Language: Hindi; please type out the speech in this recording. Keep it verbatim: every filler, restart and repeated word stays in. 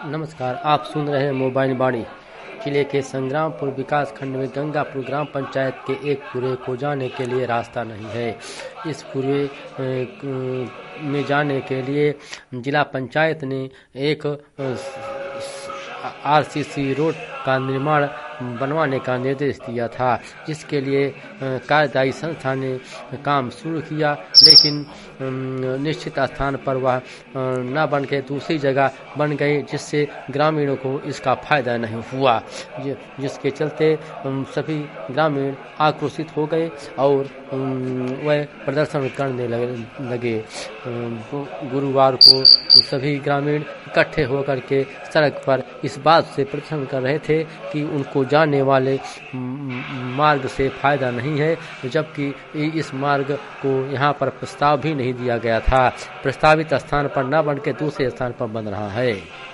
नमस्कार, आप सुन रहे हैं मोबाइल वाणी। जिले के संग्रामपुर विकास खंड में गंगापुर ग्राम पंचायत के एक कुएं को जाने के लिए रास्ता नहीं है। इस कुएं में जाने के लिए जिला पंचायत ने एक आरसीसी रोड का निर्माण बनवाने का निर्देश दिया था, जिसके लिए कार्यदायी संस्था ने काम शुरू किया, लेकिन निश्चित स्थान पर वह न बन के दूसरी जगह बन गई, जिससे ग्रामीणों को इसका फायदा नहीं हुआ, जिसके चलते सभी ग्रामीण आक्रोशित हो गए और वह प्रदर्शन करने लगे। गुरुवार को सभी ग्रामीण इकट्ठे होकर के सड़क पर इस बात से प्रदर्शन कर रहे थे कि उनको जाने वाले मार्ग से फायदा नहीं है, जबकि इस मार्ग को यहाँ पर प्रस्ताव भी नहीं दिया गया था। प्रस्तावित स्थान पर न बन के दूसरे स्थान पर बन रहा है।